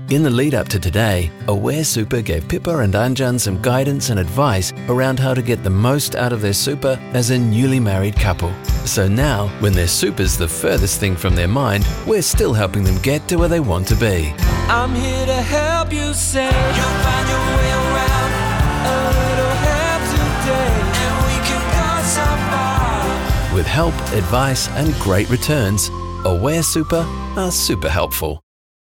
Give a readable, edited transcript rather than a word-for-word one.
In the lead up to today, Aware Super gave Pippa and Anjan some guidance and advice around how to get the most out of their super as a newly married couple. So now, when their super's the furthest thing from their mind, we're still helping them get to where they want to be. I'm here to help you say you'll find your way around. A little help today, and we can go so far. With help, advice, and great returns, Aware Super are super helpful.